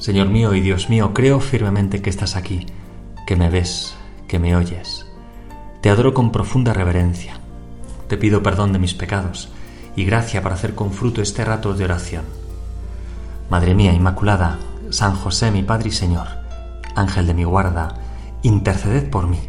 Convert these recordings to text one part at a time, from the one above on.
Señor mío y Dios mío, creo firmemente que estás aquí, que me ves, que me oyes. Te adoro con profunda reverencia. Te pido perdón de mis pecados y gracia para hacer con fruto este rato de oración. Madre mía Inmaculada, San José, mi Padre y Señor, Ángel de mi guarda, interceded por mí.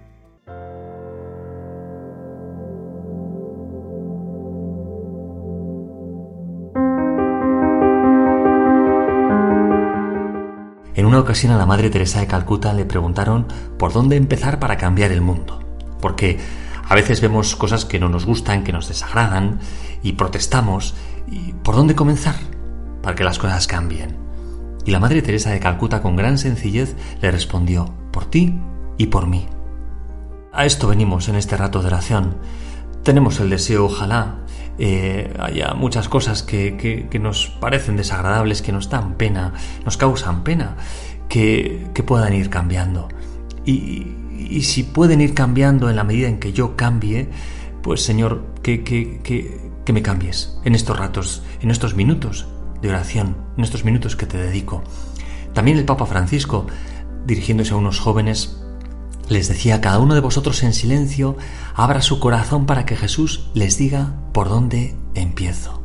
En una ocasión a la Madre Teresa de Calcuta le preguntaron por dónde empezar para cambiar el mundo, porque a veces vemos cosas que no nos gustan, que nos desagradan y protestamos. ¿Y por dónde comenzar para que las cosas cambien? Y la Madre Teresa de Calcuta con gran sencillez le respondió: por ti y por mí. A esto venimos en este rato de oración. Tenemos el deseo, ojalá haya muchas cosas que nos parecen desagradables, que nos dan pena, nos causan pena, que puedan ir cambiando. Y si pueden ir cambiando en la medida en que yo cambie, pues Señor, que me cambies en estos ratos, en estos minutos de oración, en estos minutos que te dedico. También el Papa Francisco, dirigiéndose a unos jóvenes, les decía: cada uno de vosotros en silencio abra su corazón para que Jesús les diga por dónde empiezo.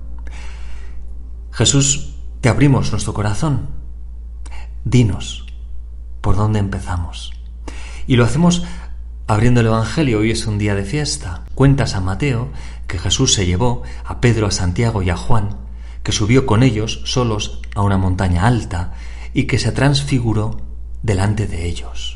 Jesús, te abrimos nuestro corazón. Dinos por dónde empezamos. Y lo hacemos abriendo el Evangelio. Hoy es un día de fiesta. Cuenta San Mateo que Jesús se llevó a Pedro, a Santiago y a Juan, que subió con ellos solos a una montaña alta y que se transfiguró delante de ellos.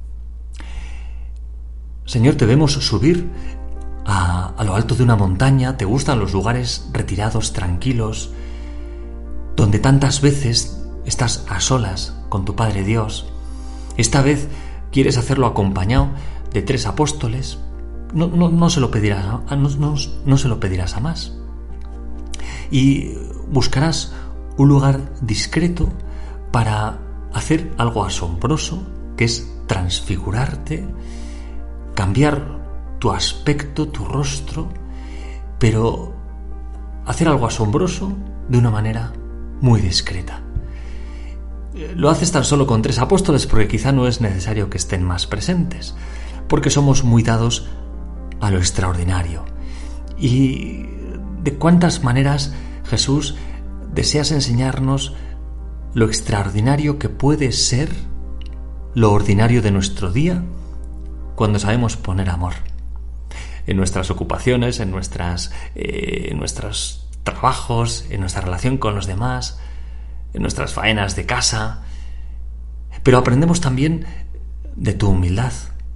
Señor, te vemos subir a lo alto de una montaña. Te gustan los lugares retirados, tranquilos, donde tantas veces estás a solas con tu Padre Dios. Esta vez quieres hacerlo acompañado de 3 apóstoles. No se lo pedirás no se lo pedirás a más. Y buscarás un lugar discreto para hacer algo asombroso, que es transfigurarte, cambiar tu aspecto, tu rostro, pero hacer algo asombroso de una manera muy discreta. Lo haces tan solo con 3 apóstoles porque quizá no es necesario que estén más presentes, porque somos muy dados a lo extraordinario. Y de cuántas maneras, Jesús, deseas enseñarnos lo extraordinario que puede ser lo ordinario de nuestro día cuando sabemos poner amor en nuestras ocupaciones, en nuestros trabajos, en nuestra relación con los demás, en nuestras faenas de casa. Pero aprendemos también de tu humildad,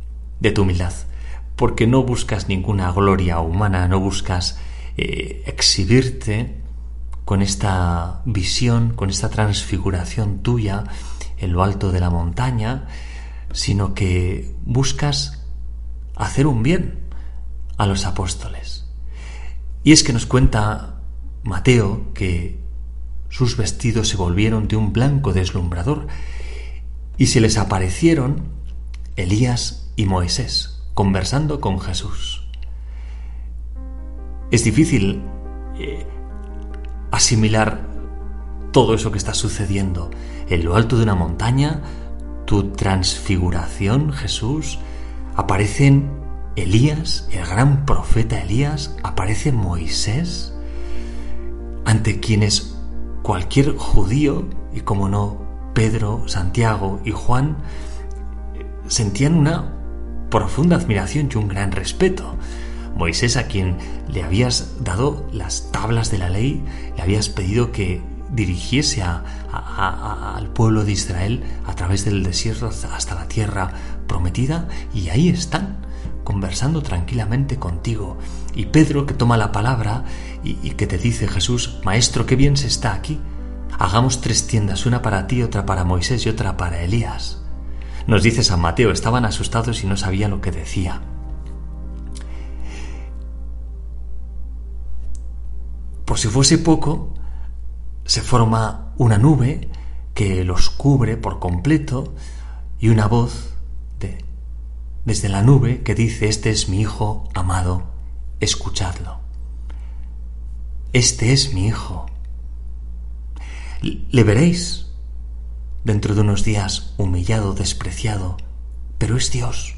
porque no buscas ninguna gloria humana, no buscas exhibirte con esta visión, con esta transfiguración tuya en lo alto de la montaña, sino que buscas hacer un bien a los apóstoles. Y es que nos cuenta Mateo que sus vestidos se volvieron de un blanco deslumbrador y se les aparecieron Elías y Moisés conversando con Jesús. Es difícil asimilar todo eso que está sucediendo en lo alto de una montaña. Tu transfiguración, Jesús, aparecen Elías, el gran profeta Elías, aparece Moisés, ante quienes cualquier judío, y como no Pedro, Santiago y Juan, sentían una profunda admiración y un gran respeto. Moisés, a quien le habías dado las tablas de la ley, le habías pedido que dirigiese al pueblo de Israel a través del desierto hasta la tierra prometida, y ahí están conversando tranquilamente contigo. Y Pedro, que toma la palabra y que te dice: Jesús, Maestro, qué bien se está aquí. Hagamos 3 tiendas, una para ti, otra para Moisés y otra para Elías. Nos dice San Mateo, estaban asustados y no sabían lo que decía. Por si fuese poco, se forma una nube que los cubre por completo y una voz desde la nube que dice: este es mi Hijo amado, escuchadlo. Este es mi Hijo. Le veréis dentro de unos días humillado, despreciado, pero es Dios,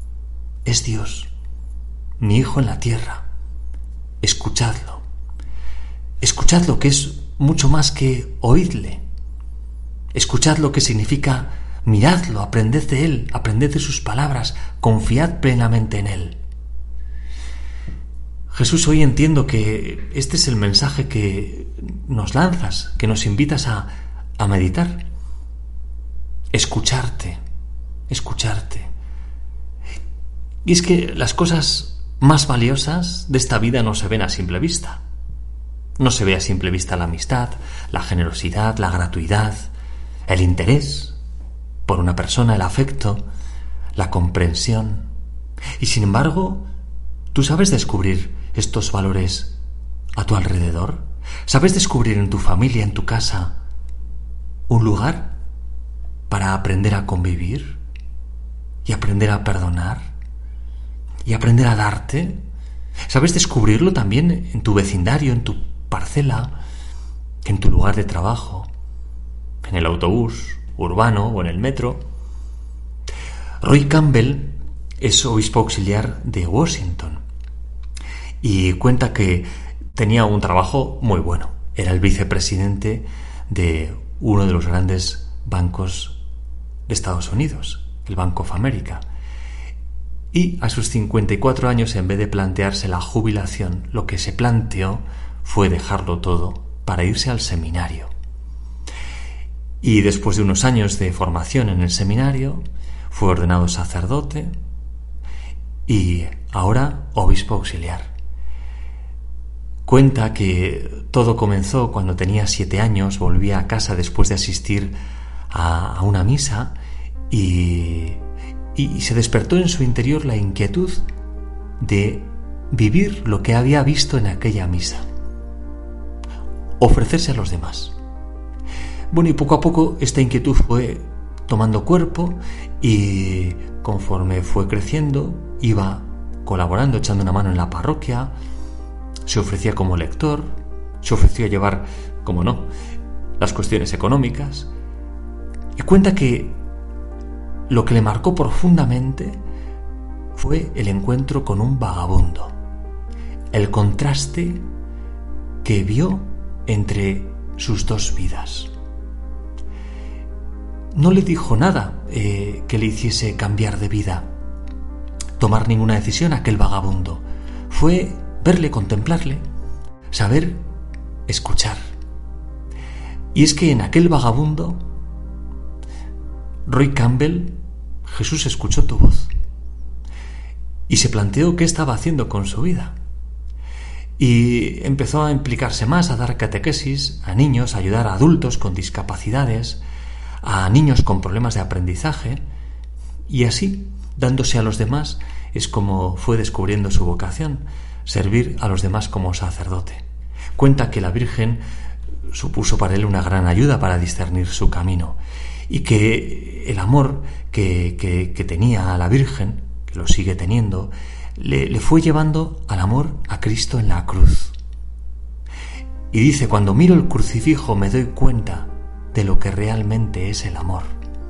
mi Hijo en la tierra. Escuchadlo, escuchadlo, que es mucho más que oídle. Escuchadlo, que significa miradlo, aprended de Él, aprended de sus palabras, confiad plenamente en Él. Jesús, hoy entiendo que este es el mensaje que nos lanzas, que nos invitas a meditar. Escucharte. Y es que las cosas más valiosas de esta vida no se ven a simple vista. No se ve a simple vista la amistad, la generosidad, la gratuidad, el interés por una persona, el afecto, la comprensión. Y sin embargo, ¿tú sabes descubrir estos valores a tu alrededor? ¿Sabes descubrir en tu familia, en tu casa, un lugar para aprender a convivir y aprender a perdonar y aprender a darte? ¿Sabes descubrirlo también en tu vecindario, en tu parcela, en tu lugar de trabajo, en el autobús urbano o en el metro? Roy Campbell es obispo auxiliar de Washington y cuenta que tenía un trabajo muy bueno. Era el vicepresidente de uno de los grandes bancos de Estados Unidos, el Bank of America. Y a sus 54 años, en vez de plantearse la jubilación, lo que se planteó fue dejarlo todo para irse al seminario. Y después de unos años de formación en el seminario, fue ordenado sacerdote y ahora obispo auxiliar. Cuenta que todo comenzó cuando tenía 7 años, volvía a casa después de asistir a una misa y se despertó en su interior la inquietud de vivir lo que había visto en aquella misa, ofrecerse a los demás. Bueno, y poco a poco esta inquietud fue tomando cuerpo y conforme fue creciendo iba colaborando, echando una mano en la parroquia, se ofrecía como lector, se ofreció a llevar, como no, las cuestiones económicas, y cuenta que lo que le marcó profundamente fue el encuentro con un vagabundo, el contraste que vio entre sus dos vidas. No le dijo nada que le hiciese cambiar de vida, tomar ninguna decisión a aquel vagabundo. Fue verle, contemplarle, saber escuchar. Y es que en aquel vagabundo, Roy Campbell, Jesús escuchó tu voz y se planteó qué estaba haciendo con su vida. Y empezó a implicarse más, a dar catequesis a niños, a ayudar a adultos con discapacidades, a niños con problemas de aprendizaje, y así, dándose a los demás, es como fue descubriendo su vocación, servir a los demás como sacerdote. Cuenta que la Virgen supuso para él una gran ayuda para discernir su camino, y que el amor que tenía a la Virgen, que lo sigue teniendo, le fue llevando al amor a Cristo en la cruz. Y dice: cuando miro el crucifijo me doy cuenta de lo que realmente es el amor.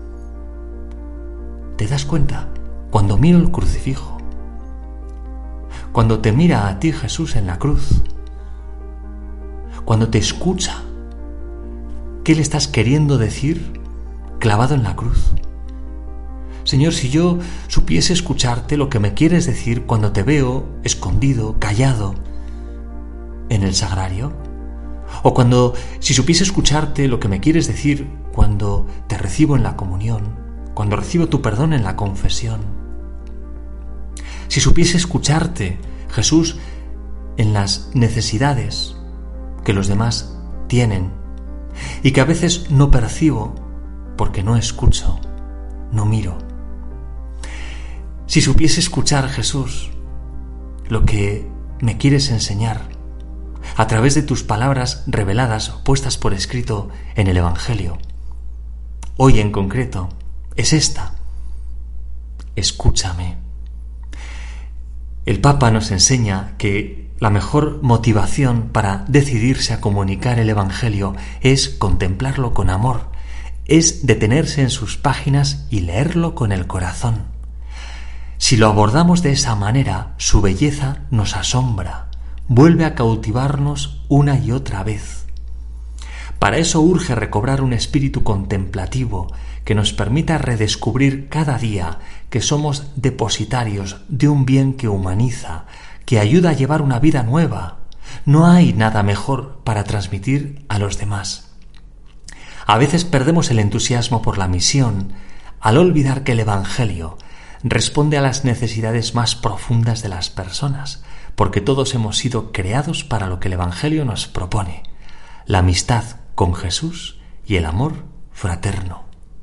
¿Te das cuenta? Cuando miro el crucifijo, cuando te mira a ti Jesús en la cruz, cuando te escucha, ¿qué le estás queriendo decir clavado en la cruz? Señor, si yo supiese escucharte lo que me quieres decir cuando te veo escondido, callado en el sagrario, o si supiese escucharte lo que me quieres decir cuando te recibo en la comunión, cuando recibo tu perdón en la confesión. Si supiese escucharte, Jesús, en las necesidades que los demás tienen y que a veces no percibo porque no escucho, no miro. Si supiese escuchar, Jesús, lo que me quieres enseñar a través de tus palabras reveladas o puestas por escrito en el Evangelio, hoy en concreto, es esta: escúchame. El Papa nos enseña que la mejor motivación para decidirse a comunicar el Evangelio es contemplarlo con amor, es detenerse en sus páginas y leerlo con el corazón. Si lo abordamos de esa manera, su belleza nos asombra, vuelve a cautivarnos una y otra vez. Para eso urge recobrar un espíritu contemplativo que nos permita redescubrir cada día que somos depositarios de un bien que humaniza, que ayuda a llevar una vida nueva. No hay nada mejor para transmitir a los demás. A veces perdemos el entusiasmo por la misión al olvidar que el Evangelio responde a las necesidades más profundas de las personas, porque todos hemos sido creados para lo que el Evangelio nos propone: la amistad con Jesús y el amor fraterno.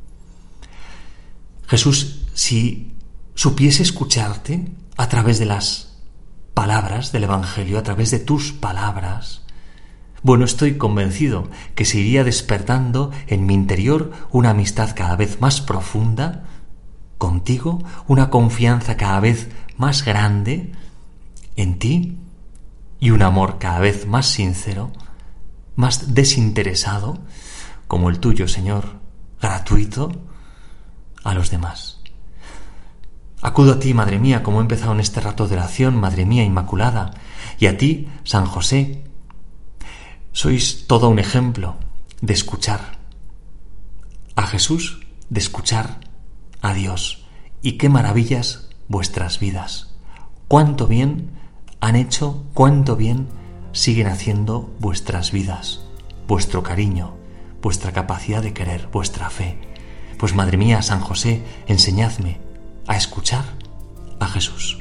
Jesús, si supiese escucharte a través de las palabras del Evangelio, a través de tus palabras, bueno, estoy convencido que se iría despertando en mi interior una amistad cada vez más profunda contigo, una confianza cada vez más grande en ti y un amor cada vez más sincero, más desinteresado, como el tuyo, Señor, gratuito a los demás. Acudo a ti, Madre mía, como he empezado en este rato de oración, Madre mía Inmaculada, y a ti, San José. Sois todo un ejemplo de escuchar a Jesús, de escuchar a Dios. Y qué maravillas vuestras vidas. Cuánto bien han hecho, cuánto bien siguen haciendo vuestras vidas, vuestro cariño, vuestra capacidad de querer, vuestra fe. Pues Madre mía, San José, enseñadme a escuchar a Jesús.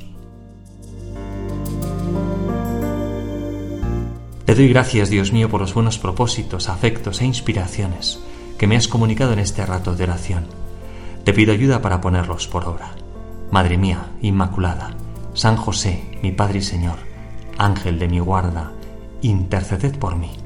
Te doy gracias, Dios mío, por los buenos propósitos, afectos e inspiraciones que me has comunicado en este rato de oración. Te pido ayuda para ponerlos por obra. Madre mía Inmaculada, San José, mi Padre y Señor, Ángel de mi guarda, interceded por mí.